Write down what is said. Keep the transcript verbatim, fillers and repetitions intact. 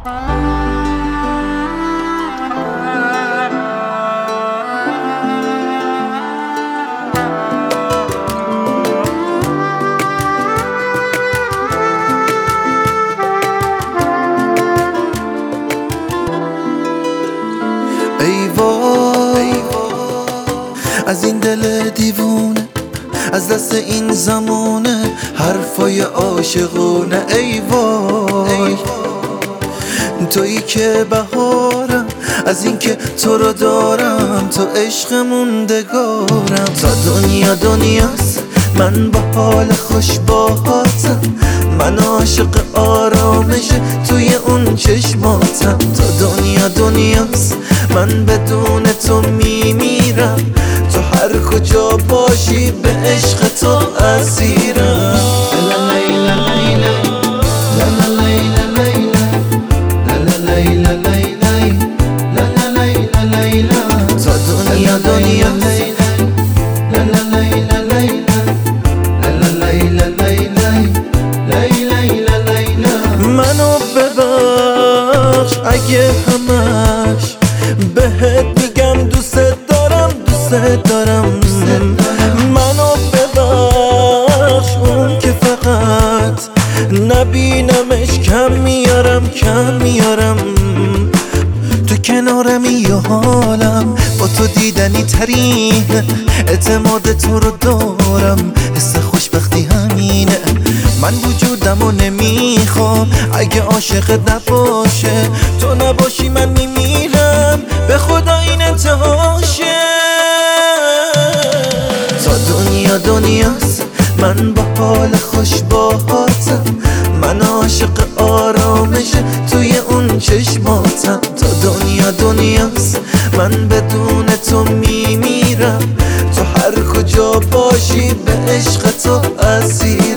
ای وای از این دل دیوونه، از دست این زمانه حرفای عاشقونه. ای وای تویی که بهارم، از این که تو رو دارم، تو عشق موندگارم. تا دنیا دنیاست من با حال خوش باهاتم، من عاشق آرامش توی اون چشماتم. تا دنیا دنیاست من بدون تو میمیرم، تو هر کجا باشی به عشق تو اسیرم. تا دنیا دنیاست منو ببخش اگه همش بهت میگم دوست دارم دوست دارم. منو ببخش اون که فقط نبینمش کم میارم کم میارم. تو کنارمی یه حالم با تو دیدنی ترین، اعتماد تو رو دارم، حس خوشبختی همینه. من وجودمو نمیخوام اگه عاشقت نباشه، تو نباشی من میمیرم، به خدا این انتهاشه. تا دنیا دنیاست من با حال خوش باهاتم، من عاشق آرامش توی اون چشماتم. تا دنیا دنیاست من بدون تو میمیرم، تو هر کجا باشی به عشق تو اسیر.